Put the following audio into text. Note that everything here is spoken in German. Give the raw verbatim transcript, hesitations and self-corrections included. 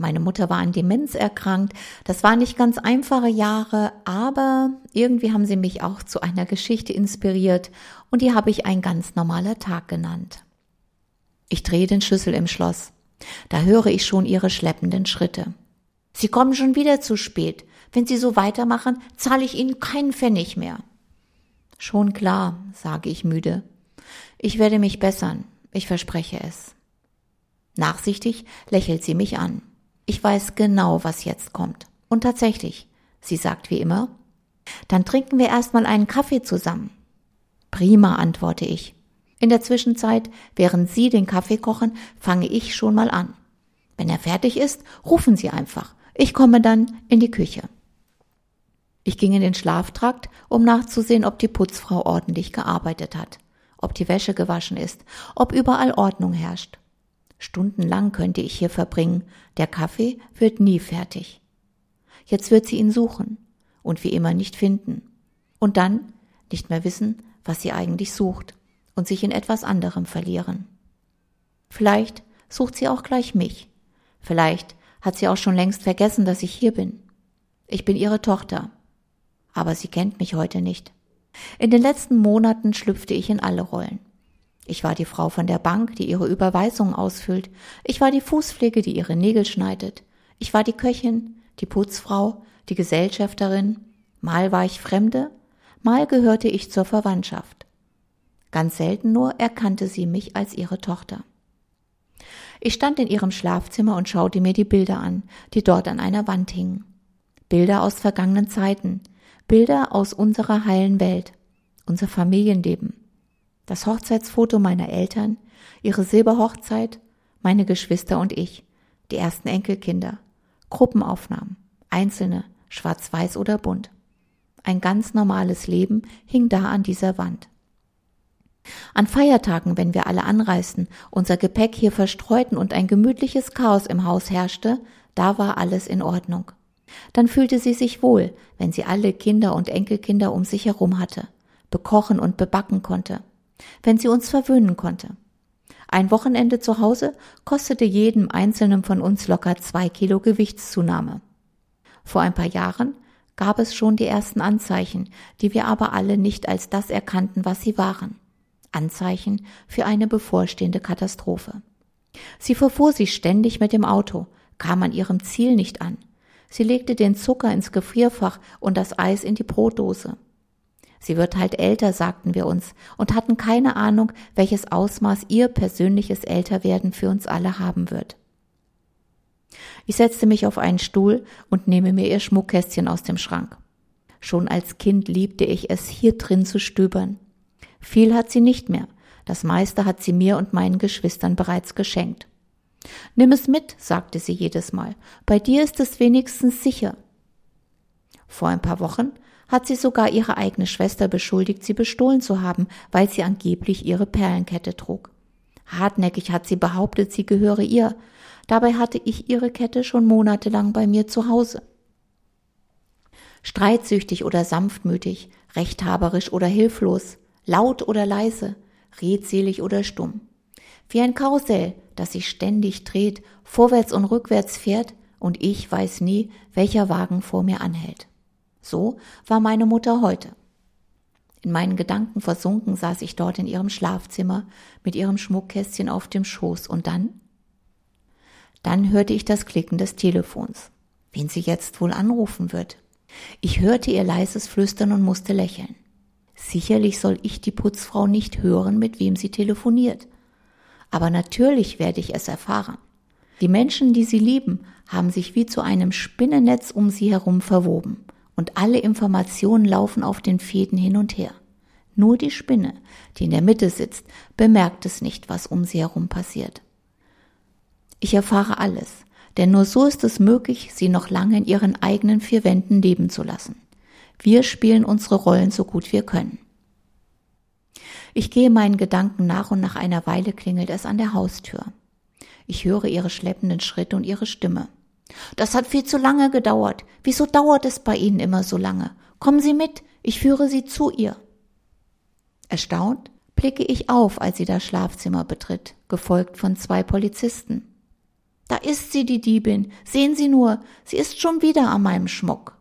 Meine Mutter war an Demenz erkrankt. Das waren nicht ganz einfache Jahre, aber irgendwie haben sie mich auch zu einer Geschichte inspiriert und die habe ich ein ganz normaler Tag genannt. Ich drehe den Schlüssel im Schloss. Da höre ich schon ihre schleppenden Schritte. Sie kommen schon wieder zu spät. Wenn Sie so weitermachen, zahle ich Ihnen keinen Pfennig mehr. Schon klar, sage ich müde. Ich werde mich bessern. Ich verspreche es. Nachsichtig lächelt sie mich an. Ich weiß genau, was jetzt kommt. Und tatsächlich, sie sagt wie immer, dann trinken wir erstmal einen Kaffee zusammen. Prima, antworte ich. In der Zwischenzeit, während Sie den Kaffee kochen, fange ich schon mal an. Wenn er fertig ist, rufen Sie einfach. Ich komme dann in die Küche. Ich ging in den Schlaftrakt, um nachzusehen, ob die Putzfrau ordentlich gearbeitet hat, ob die Wäsche gewaschen ist, ob überall Ordnung herrscht. Stundenlang könnte ich hier verbringen, der Kaffee wird nie fertig. Jetzt wird sie ihn suchen und wie immer nicht finden und dann nicht mehr wissen, was sie eigentlich sucht und sich in etwas anderem verlieren. Vielleicht sucht sie auch gleich mich, vielleicht hat sie auch schon längst vergessen, dass ich hier bin. Ich bin ihre Tochter, aber sie kennt mich heute nicht. In den letzten Monaten schlüpfte ich in alle Rollen. Ich war die Frau von der Bank, die ihre Überweisungen ausfüllt. Ich war die Fußpflege, die ihre Nägel schneidet. Ich war die Köchin, die Putzfrau, die Gesellschafterin. Mal war ich Fremde, mal gehörte ich zur Verwandtschaft. Ganz selten nur erkannte sie mich als ihre Tochter. Ich stand in ihrem Schlafzimmer und schaute mir die Bilder an, die dort an einer Wand hingen. Bilder aus vergangenen Zeiten, Bilder aus unserer heilen Welt, unser Familienleben. Das Hochzeitsfoto meiner Eltern, ihre Silberhochzeit, meine Geschwister und ich, die ersten Enkelkinder, Gruppenaufnahmen, einzelne, schwarz-weiß oder bunt. Ein ganz normales Leben hing da an dieser Wand. An Feiertagen, wenn wir alle anreisten, unser Gepäck hier verstreuten und ein gemütliches Chaos im Haus herrschte, da war alles in Ordnung. Dann fühlte sie sich wohl, wenn sie alle Kinder und Enkelkinder um sich herum hatte, bekochen und bebacken konnte, wenn sie uns verwöhnen konnte. Ein Wochenende zu Hause kostete jedem Einzelnen von uns locker zwei Kilo Gewichtszunahme. Vor ein paar Jahren gab es schon die ersten Anzeichen, die wir aber alle nicht als das erkannten, was sie waren. Anzeichen für eine bevorstehende Katastrophe. Sie verfuhr sich ständig mit dem Auto, kam an ihrem Ziel nicht an. Sie legte den Zucker ins Gefrierfach und das Eis in die Brotdose. Sie wird halt älter, sagten wir uns, und hatten keine Ahnung, welches Ausmaß ihr persönliches Älterwerden für uns alle haben wird. Ich setzte mich auf einen Stuhl und nehme mir ihr Schmuckkästchen aus dem Schrank. Schon als Kind liebte ich es, hier drin zu stöbern. Viel hat sie nicht mehr, das meiste hat sie mir und meinen Geschwistern bereits geschenkt. »Nimm es mit«, sagte sie jedes Mal, »bei dir ist es wenigstens sicher.« Vor ein paar Wochen hat sie sogar ihre eigene Schwester beschuldigt, sie bestohlen zu haben, weil sie angeblich ihre Perlenkette trug. Hartnäckig hat sie behauptet, sie gehöre ihr. Dabei hatte ich ihre Kette schon monatelang bei mir zu Hause. Streitsüchtig oder sanftmütig, rechthaberisch oder hilflos, laut oder leise, redselig oder stumm. Wie ein Karussell, das sich ständig dreht, vorwärts und rückwärts fährt und ich weiß nie, welcher Wagen vor mir anhält. So war meine Mutter heute. In meinen Gedanken versunken saß ich dort in ihrem Schlafzimmer mit ihrem Schmuckkästchen auf dem Schoß und dann? Dann hörte ich das Klicken des Telefons. Wen sie jetzt wohl anrufen wird. Ich hörte ihr leises Flüstern und musste lächeln. Sicherlich soll ich die Putzfrau nicht hören, mit wem sie telefoniert. Aber natürlich werde ich es erfahren. Die Menschen, die sie lieben, haben sich wie zu einem Spinnennetz um sie herum verwoben. Und alle Informationen laufen auf den Fäden hin und her. Nur die Spinne, die in der Mitte sitzt, bemerkt es nicht, was um sie herum passiert. Ich erfahre alles, denn nur so ist es möglich, sie noch lange in ihren eigenen vier Wänden leben zu lassen. Wir spielen unsere Rollen so gut wir können. Ich gehe meinen Gedanken nach und nach einer Weile klingelt es an der Haustür. Ich höre ihre schleppenden Schritte und ihre Stimme. »Das hat viel zu lange gedauert. Wieso dauert es bei Ihnen immer so lange? Kommen Sie mit, ich führe Sie zu ihr.« Erstaunt blicke ich auf, als sie das Schlafzimmer betritt, gefolgt von zwei Polizisten. Da ist sie, die Diebin. Sehen Sie nur, sie ist schon wieder an meinem Schmuck.